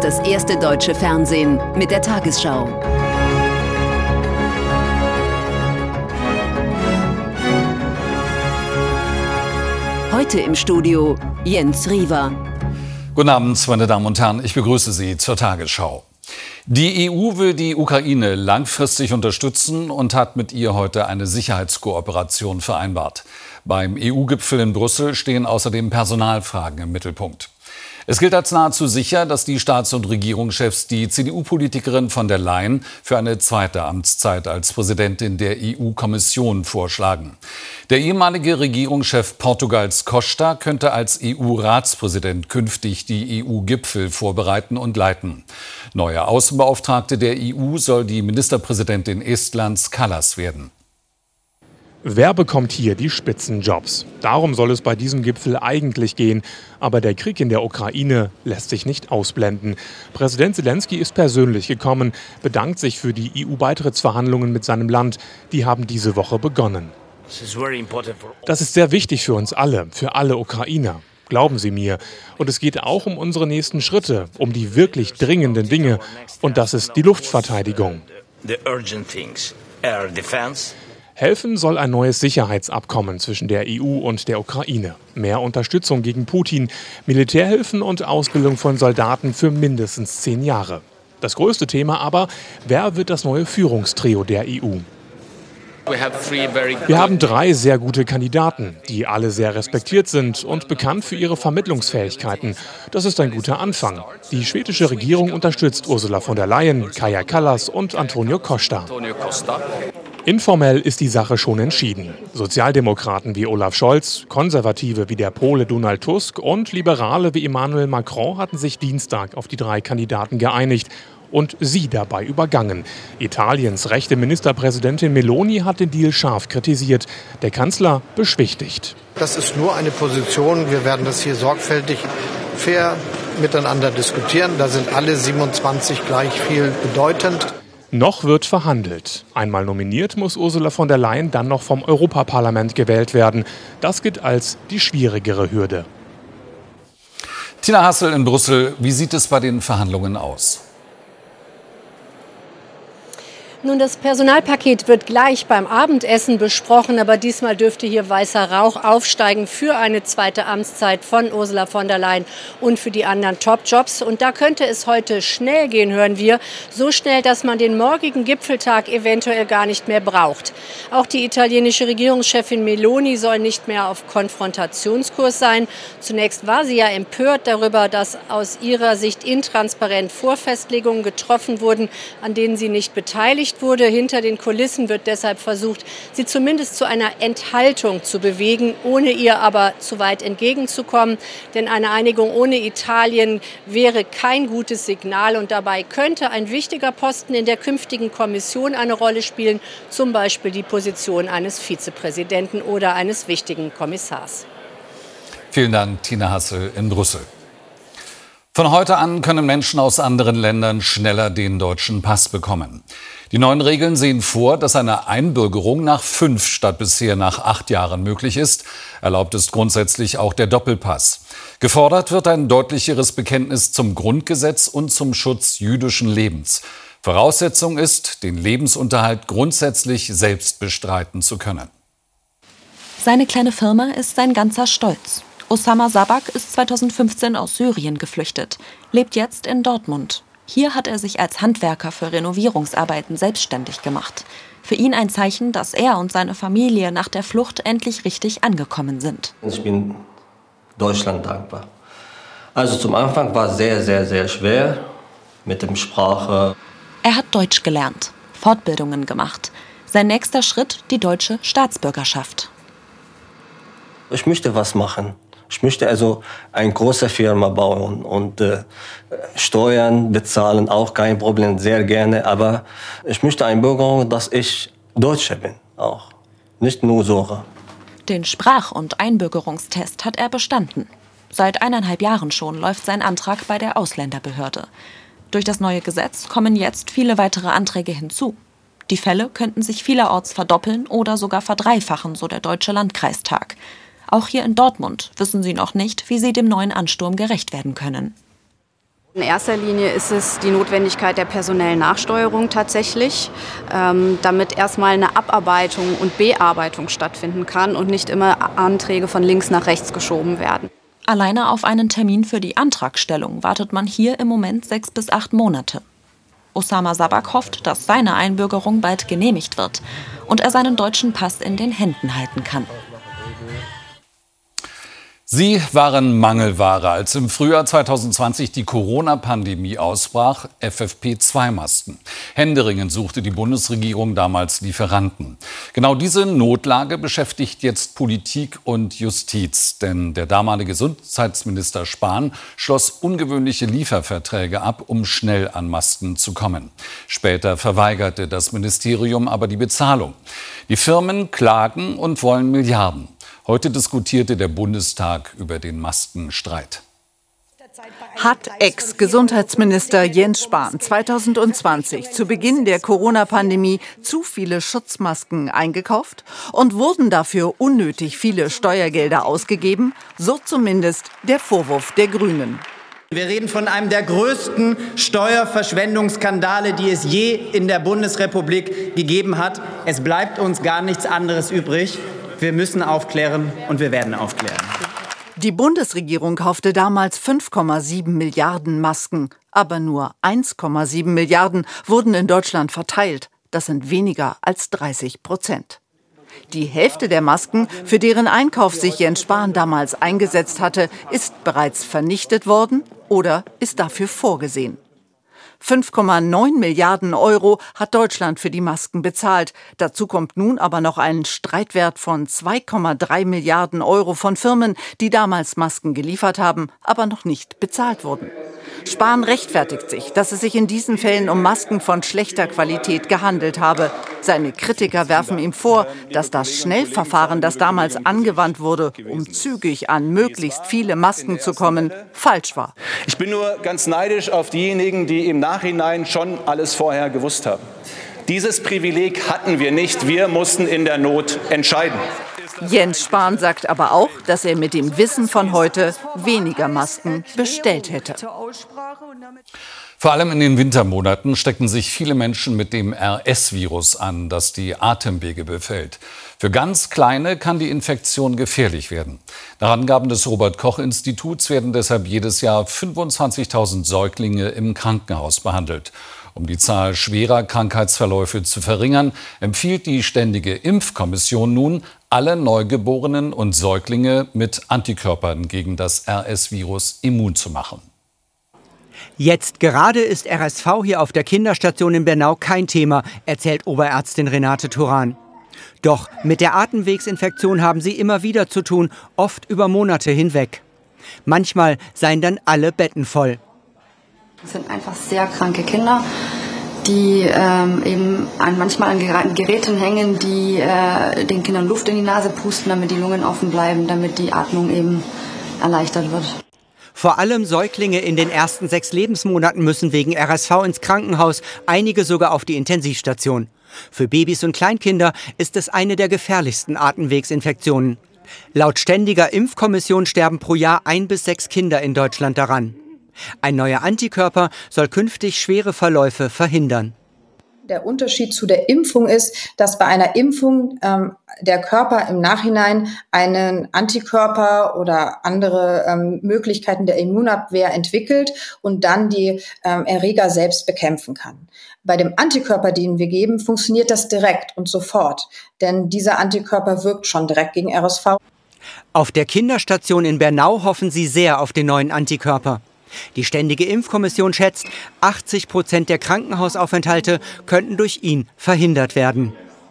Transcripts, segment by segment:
das erste deutsche Fernsehen mit der Tagesschau. Heute im Studio Jens Riewer. Guten Abend, meine Damen und Herren, ich begrüße Sie zur Tagesschau. Die EU will die Ukraine langfristig unterstützen und hat mit ihr heute eine Sicherheitskooperation vereinbart. Beim EU-Gipfel in Brüssel stehen außerdem Personalfragen im Mittelpunkt. Es gilt als nahezu sicher, dass die Staats- und Regierungschefs die CDU-Politikerin von der Leyen für eine zweite Amtszeit als Präsidentin der EU-Kommission vorschlagen. Der ehemalige Regierungschef Portugals Costa könnte als EU-Ratspräsident künftig die EU-Gipfel vorbereiten und leiten. Neue Außenbeauftragte der EU soll die Ministerpräsidentin Estlands Kallas werden. Wer bekommt hier die Spitzenjobs? Darum soll es bei diesem Gipfel eigentlich gehen. Aber der Krieg in der Ukraine lässt sich nicht ausblenden. Präsident Zelensky ist persönlich gekommen, bedankt sich für die EU-Beitrittsverhandlungen mit seinem Land. Die haben diese Woche begonnen. Das ist sehr wichtig für uns alle, für alle Ukrainer. Glauben Sie mir. Und es geht auch um unsere nächsten Schritte, um die wirklich dringenden Dinge. Und das ist die Luftverteidigung. Helfen soll ein neues Sicherheitsabkommen zwischen der EU und der Ukraine. Mehr Unterstützung gegen Putin, Militärhilfen und Ausbildung von Soldaten für mindestens 10 Jahre. Das größte Thema aber, wer wird das neue Führungstrio der EU? Wir haben 3 sehr gute Kandidaten, die alle sehr respektiert sind und bekannt für ihre Vermittlungsfähigkeiten. Das ist ein guter Anfang. Die schwedische Regierung unterstützt Ursula von der Leyen, Kaja Kallas und Antonio Costa. Informell ist die Sache schon entschieden. Sozialdemokraten wie Olaf Scholz, Konservative wie der Pole Donald Tusk und Liberale wie Emmanuel Macron hatten sich Dienstag auf die 3 Kandidaten geeinigt und sie dabei übergangen. Italiens rechte Ministerpräsidentin Meloni hat den Deal scharf kritisiert, der Kanzler beschwichtigt. Das ist nur eine Position, wir werden das hier sorgfältig, fair miteinander diskutieren. Da sind alle 27 gleich viel bedeutend. Noch wird verhandelt. Einmal nominiert muss Ursula von der Leyen dann noch vom Europaparlament gewählt werden. Das gilt als die schwierigere Hürde. Tina Hassel in Brüssel, wie sieht es bei den Verhandlungen aus? Nun, das Personalpaket wird gleich beim Abendessen besprochen, aber diesmal dürfte hier weißer Rauch aufsteigen für eine zweite Amtszeit von Ursula von der Leyen und für die anderen Top-Jobs. Und da könnte es heute schnell gehen, hören wir. So schnell, dass man den morgigen Gipfeltag eventuell gar nicht mehr braucht. Auch die italienische Regierungschefin Meloni soll nicht mehr auf Konfrontationskurs sein. Zunächst war sie ja empört darüber, dass aus ihrer Sicht intransparent Vorfestlegungen getroffen wurden, an denen sie nicht beteiligt wurde. Hinter den Kulissen wird deshalb versucht, sie zumindest zu einer Enthaltung zu bewegen, ohne ihr aber zu weit entgegenzukommen. Denn eine Einigung ohne Italien wäre kein gutes Signal und dabei könnte ein wichtiger Posten in der künftigen Kommission eine Rolle spielen, zum Beispiel die Position eines Vizepräsidenten oder eines wichtigen Kommissars. Vielen Dank, Tina Hassel in Brüssel. Von heute an können Menschen aus anderen Ländern schneller den deutschen Pass bekommen. Die neuen Regeln sehen vor, dass eine Einbürgerung nach 5 statt bisher nach 8 Jahren möglich ist. Erlaubt ist grundsätzlich auch der Doppelpass. Gefordert wird ein deutlicheres Bekenntnis zum Grundgesetz und zum Schutz jüdischen Lebens. Voraussetzung ist, den Lebensunterhalt grundsätzlich selbst bestreiten zu können. Seine kleine Firma ist sein ganzer Stolz. Osama Sabak ist 2015 aus Syrien geflüchtet, lebt jetzt in Dortmund. Hier hat er sich als Handwerker für Renovierungsarbeiten selbstständig gemacht. Für ihn ein Zeichen, dass er und seine Familie nach der Flucht endlich richtig angekommen sind. Ich bin Deutschland dankbar. Also zum Anfang war es sehr, sehr, sehr schwer mit der Sprache. Er hat Deutsch gelernt, Fortbildungen gemacht. Sein nächster Schritt, die deutsche Staatsbürgerschaft. Ich möchte was machen. Ich möchte also eine große Firma bauen und Steuern bezahlen, auch kein Problem, sehr gerne. Aber ich möchte Einbürgerung, dass ich Deutscher bin, auch. Nicht nur Syrer. Den Sprach- und Einbürgerungstest hat er bestanden. Seit 1,5 Jahren schon läuft sein Antrag bei der Ausländerbehörde. Durch das neue Gesetz kommen jetzt viele weitere Anträge hinzu. Die Fälle könnten sich vielerorts verdoppeln oder sogar verdreifachen, so der Deutsche Landkreistag. Auch hier in Dortmund wissen sie noch nicht, wie sie dem neuen Ansturm gerecht werden können. In erster Linie ist es die Notwendigkeit der personellen Nachsteuerung tatsächlich, damit erstmal eine Abarbeitung und Bearbeitung stattfinden kann und nicht immer Anträge von links nach rechts geschoben werden. Alleine auf einen Termin für die Antragstellung wartet man hier im Moment 6 bis 8 Monate. Osama Sabak hofft, dass seine Einbürgerung bald genehmigt wird und er seinen deutschen Pass in den Händen halten kann. Sie waren Mangelware, als im Frühjahr 2020 die Corona-Pandemie ausbrach, FFP2-Masken. Händeringend suchte die Bundesregierung damals Lieferanten. Genau diese Notlage beschäftigt jetzt Politik und Justiz. Denn der damalige Gesundheitsminister Spahn schloss ungewöhnliche Lieferverträge ab, um schnell an Masken zu kommen. Später verweigerte das Ministerium aber die Bezahlung. Die Firmen klagen und wollen Milliarden. Heute diskutierte der Bundestag über den Maskenstreit. Hat Ex-Gesundheitsminister Jens Spahn 2020 zu Beginn der Corona-Pandemie zu viele Schutzmasken eingekauft und wurden dafür unnötig viele Steuergelder ausgegeben? So zumindest der Vorwurf der Grünen. Wir reden von einem der größten Steuerverschwendungsskandale, die es je in der Bundesrepublik gegeben hat. Es bleibt uns gar nichts anderes übrig. Wir müssen aufklären und wir werden aufklären. Die Bundesregierung kaufte damals 5,7 Milliarden Masken. Aber nur 1,7 Milliarden wurden in Deutschland verteilt. Das sind weniger als 30%. Die Hälfte der Masken, für deren Einkauf sich Jens Spahn damals eingesetzt hatte, ist bereits vernichtet worden oder ist dafür vorgesehen. 5,9 Milliarden Euro hat Deutschland für die Masken bezahlt. Dazu kommt nun aber noch ein Streitwert von 2,3 Milliarden Euro von Firmen, die damals Masken geliefert haben, aber noch nicht bezahlt wurden. Spahn rechtfertigt sich, dass es sich in diesen Fällen um Masken von schlechter Qualität gehandelt habe. Seine Kritiker werfen ihm vor, dass das Schnellverfahren, das damals angewandt wurde, um zügig an möglichst viele Masken zu kommen, falsch war. Ich bin nur ganz neidisch auf diejenigen, die im Nachhinein schon alles vorher gewusst haben. Dieses Privileg hatten wir nicht. Wir mussten in der Not entscheiden. Jens Spahn sagt aber auch, dass er mit dem Wissen von heute weniger Masken bestellt hätte. Vor allem in den Wintermonaten stecken sich viele Menschen mit dem RS-Virus an, das die Atemwege befällt. Für ganz Kleine kann die Infektion gefährlich werden. Nach Angaben des Robert-Koch-Instituts werden deshalb jedes Jahr 25.000 Säuglinge im Krankenhaus behandelt. Um die Zahl schwerer Krankheitsverläufe zu verringern, empfiehlt die Ständige Impfkommission nun, alle Neugeborenen und Säuglinge mit Antikörpern gegen das RS-Virus immun zu machen. Jetzt gerade ist RSV hier auf der Kinderstation in Bernau kein Thema, erzählt Oberärztin Renate Turan. Doch mit der Atemwegsinfektion haben sie immer wieder zu tun, oft über Monate hinweg. Manchmal seien dann alle Betten voll. Das sind einfach sehr kranke Kinder, die eben manchmal an Geräten hängen, die den Kindern Luft in die Nase pusten, damit die Lungen offen bleiben, damit die Atmung eben erleichtert wird. Vor allem Säuglinge in den ersten 6 Lebensmonaten müssen wegen RSV ins Krankenhaus, einige sogar auf die Intensivstation. Für Babys und Kleinkinder ist es eine der gefährlichsten Atemwegsinfektionen. Laut Ständiger Impfkommission sterben pro Jahr 1 bis 6 Kinder in Deutschland daran. Ein neuer Antikörper soll künftig schwere Verläufe verhindern. Der Unterschied zu der Impfung ist, dass bei einer Impfung der Körper im Nachhinein einen Antikörper oder andere Möglichkeiten der Immunabwehr entwickelt und dann die Erreger selbst bekämpfen kann. Bei dem Antikörper, den wir geben, funktioniert das direkt und sofort, denn dieser Antikörper wirkt schon direkt gegen RSV. Auf der Kinderstation in Bernau hoffen sie sehr auf den neuen Antikörper. Die Ständige Impfkommission schätzt, 80% der Krankenhausaufenthalte könnten durch ihn verhindert werden.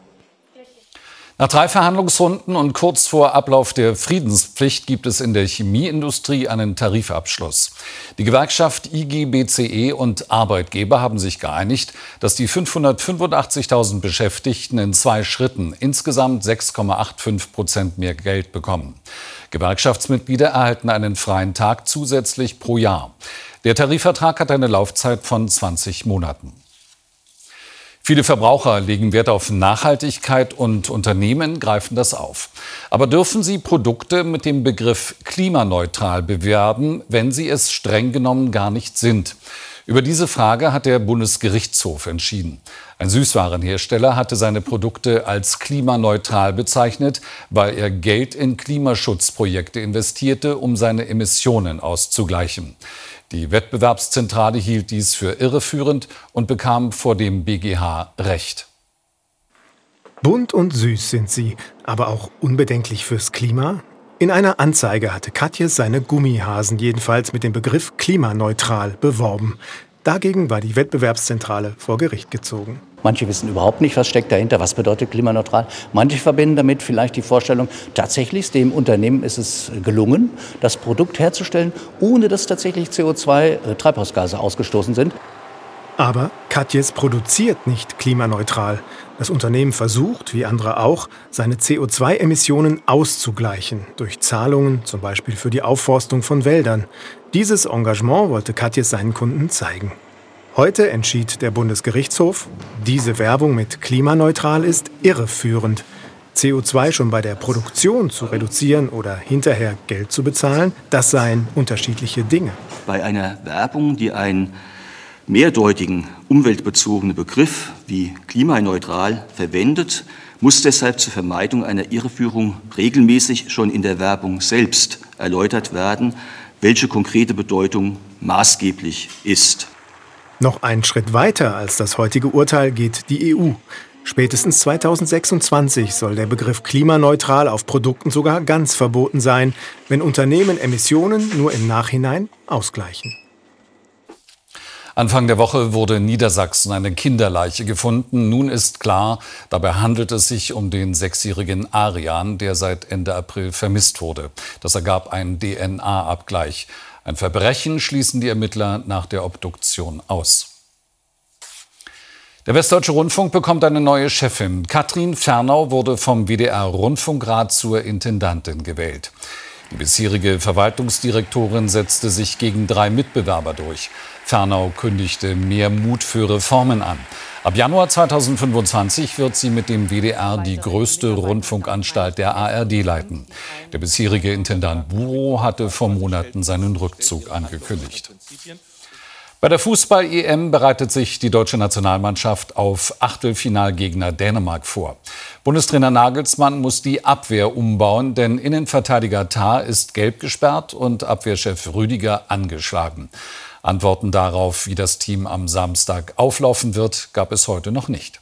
Nach 3 Verhandlungsrunden und kurz vor Ablauf der Friedenspflicht gibt es in der Chemieindustrie einen Tarifabschluss. Die Gewerkschaft IG BCE und Arbeitgeber haben sich geeinigt, dass die 585.000 Beschäftigten in 2 Schritten insgesamt 6,85% mehr Geld bekommen. Gewerkschaftsmitglieder erhalten einen freien Tag zusätzlich pro Jahr. Der Tarifvertrag hat eine Laufzeit von 20 Monaten. Viele Verbraucher legen Wert auf Nachhaltigkeit und Unternehmen greifen das auf. Aber dürfen sie Produkte mit dem Begriff klimaneutral bewerben, wenn sie es streng genommen gar nicht sind? Über diese Frage hat der Bundesgerichtshof entschieden. Ein Süßwarenhersteller hatte seine Produkte als klimaneutral bezeichnet, weil er Geld in Klimaschutzprojekte investierte, um seine Emissionen auszugleichen. Die Wettbewerbszentrale hielt dies für irreführend und bekam vor dem BGH Recht. Bunt und süß sind sie, aber auch unbedenklich fürs Klima? In einer Anzeige hatte Katjes seine Gummihasen jedenfalls mit dem Begriff klimaneutral beworben. Dagegen war die Wettbewerbszentrale vor Gericht gezogen. Manche wissen überhaupt nicht, was steckt dahinter, was bedeutet klimaneutral. Manche verbinden damit vielleicht die Vorstellung, tatsächlich dem Unternehmen ist es gelungen, das Produkt herzustellen, ohne dass tatsächlich CO2-Treibhausgase ausgestoßen sind. Aber Katjes produziert nicht klimaneutral. Das Unternehmen versucht, wie andere auch, seine CO2-Emissionen auszugleichen. Durch Zahlungen, zum Beispiel für die Aufforstung von Wäldern. Dieses Engagement wollte Katjes seinen Kunden zeigen. Heute entschied der Bundesgerichtshof, diese Werbung mit klimaneutral ist irreführend. CO2 schon bei der Produktion zu reduzieren oder hinterher Geld zu bezahlen, das seien unterschiedliche Dinge. Bei einer Werbung, die einen mehrdeutigen, umweltbezogenen Begriff wie klimaneutral verwendet, muss deshalb zur Vermeidung einer Irreführung regelmäßig schon in der Werbung selbst erläutert werden, welche konkrete Bedeutung maßgeblich ist. Noch einen Schritt weiter als das heutige Urteil geht die EU. Spätestens 2026 soll der Begriff klimaneutral auf Produkten sogar ganz verboten sein, wenn Unternehmen Emissionen nur im Nachhinein ausgleichen. Anfang der Woche wurde in Niedersachsen eine Kinderleiche gefunden. Nun ist klar, dabei handelt es sich um den 6-jährigen Arian, der seit Ende April vermisst wurde. Das ergab einen DNA-Abgleich. Ein Verbrechen schließen die Ermittler nach der Obduktion aus. Der Westdeutsche Rundfunk bekommt eine neue Chefin. Katrin Fernau wurde vom WDR-Rundfunkrat zur Intendantin gewählt. Die bisherige Verwaltungsdirektorin setzte sich gegen 3 Mitbewerber durch. Fernau kündigte mehr Mut für Reformen an. Ab Januar 2025 wird sie mit dem WDR die größte Rundfunkanstalt der ARD leiten. Der bisherige Intendant Burow hatte vor Monaten seinen Rückzug angekündigt. Bei der Fußball-EM bereitet sich die deutsche Nationalmannschaft auf Achtelfinalgegner Dänemark vor. Bundestrainer Nagelsmann muss die Abwehr umbauen, denn Innenverteidiger Tah ist gelb gesperrt und Abwehrchef Rüdiger angeschlagen. Antworten darauf, wie das Team am Samstag auflaufen wird, gab es heute noch nicht.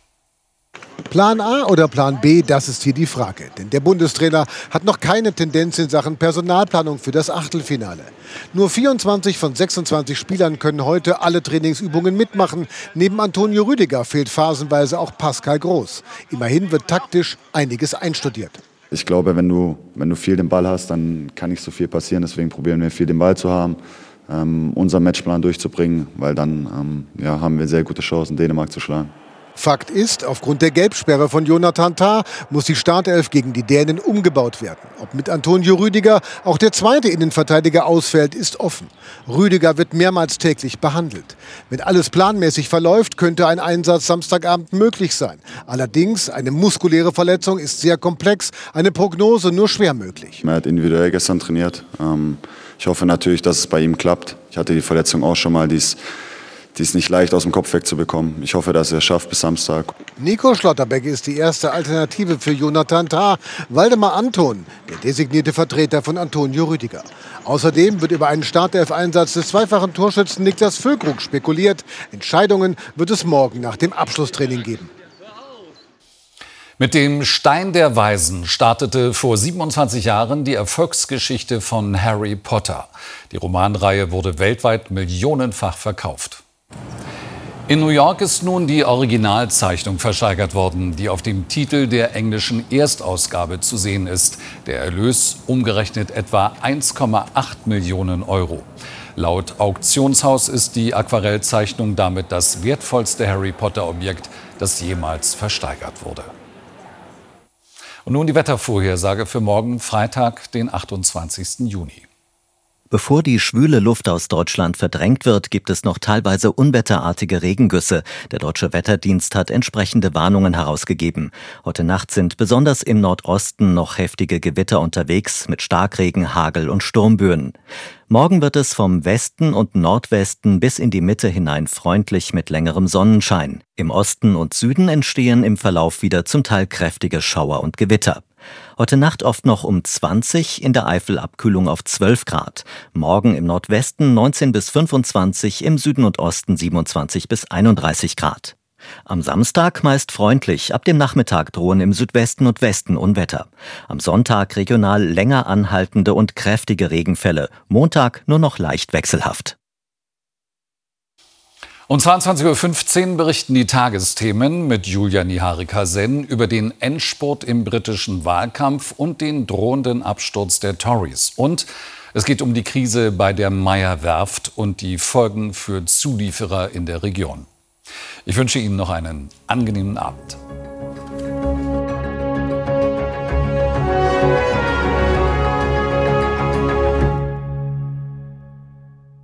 Plan A oder Plan B, das ist hier die Frage. Denn der Bundestrainer hat noch keine Tendenz in Sachen Personalplanung für das Achtelfinale. Nur 24 von 26 Spielern können heute alle Trainingsübungen mitmachen. Neben Antonio Rüdiger fehlt phasenweise auch Pascal Groß. Immerhin wird taktisch einiges einstudiert. Ich glaube, wenn du viel den Ball hast, dann kann nicht so viel passieren. Deswegen probieren wir viel den Ball zu haben, unseren Matchplan durchzubringen, weil dann haben wir sehr gute Chancen, Dänemark zu schlagen. Fakt ist, aufgrund der Gelbsperre von Jonathan Tah muss die Startelf gegen die Dänen umgebaut werden. Ob mit Antonio Rüdiger auch der zweite Innenverteidiger ausfällt, ist offen. Rüdiger wird mehrmals täglich behandelt. Wenn alles planmäßig verläuft, könnte ein Einsatz Samstagabend möglich sein. Allerdings, eine muskuläre Verletzung ist sehr komplex, eine Prognose nur schwer möglich. Er hat individuell gestern trainiert. Ich hoffe natürlich, dass es bei ihm klappt. Ich hatte die Verletzung auch schon mal, die ist nicht leicht aus dem Kopf wegzubekommen. Ich hoffe, dass er es schafft bis Samstag. Nico Schlotterbeck ist die erste Alternative für Jonathan Tah. Waldemar Anton, der designierte Vertreter von Antonio Rüdiger. Außerdem wird über einen Startelf-Einsatz des zweifachen Torschützen Niklas Füllkrug spekuliert. Entscheidungen wird es morgen nach dem Abschlusstraining geben. Mit dem Stein der Weisen startete vor 27 Jahren die Erfolgsgeschichte von Harry Potter. Die Romanreihe wurde weltweit millionenfach verkauft. In New York ist nun die Originalzeichnung versteigert worden, die auf dem Titel der englischen Erstausgabe zu sehen ist. Der Erlös umgerechnet etwa 1,8 Millionen Euro. Laut Auktionshaus ist die Aquarellzeichnung damit das wertvollste Harry Potter-Objekt, das jemals versteigert wurde. Und nun die Wettervorhersage für morgen, Freitag, den 28. Juni. Bevor die schwüle Luft aus Deutschland verdrängt wird, gibt es noch teilweise unwetterartige Regengüsse. Der Deutsche Wetterdienst hat entsprechende Warnungen herausgegeben. Heute Nacht sind besonders im Nordosten noch heftige Gewitter unterwegs mit Starkregen, Hagel und Sturmböen. Morgen wird es vom Westen und Nordwesten bis in die Mitte hinein freundlich mit längerem Sonnenschein. Im Osten und Süden entstehen im Verlauf wieder zum Teil kräftige Schauer und Gewitter. Heute Nacht oft noch um 20, in der Eifel Abkühlung auf 12 Grad. Morgen im Nordwesten 19 bis 25, im Süden und Osten 27 bis 31 Grad. Am Samstag meist freundlich, ab dem Nachmittag drohen im Südwesten und Westen Unwetter. Am Sonntag regional länger anhaltende und kräftige Regenfälle, Montag nur noch leicht wechselhaft. Um 22.15 Uhr berichten die Tagesthemen mit Julia Niharika-Sen über den Endspurt im britischen Wahlkampf und den drohenden Absturz der Tories. Und es geht um die Krise bei der Meyer-Werft und die Folgen für Zulieferer in der Region. Ich wünsche Ihnen noch einen angenehmen Abend.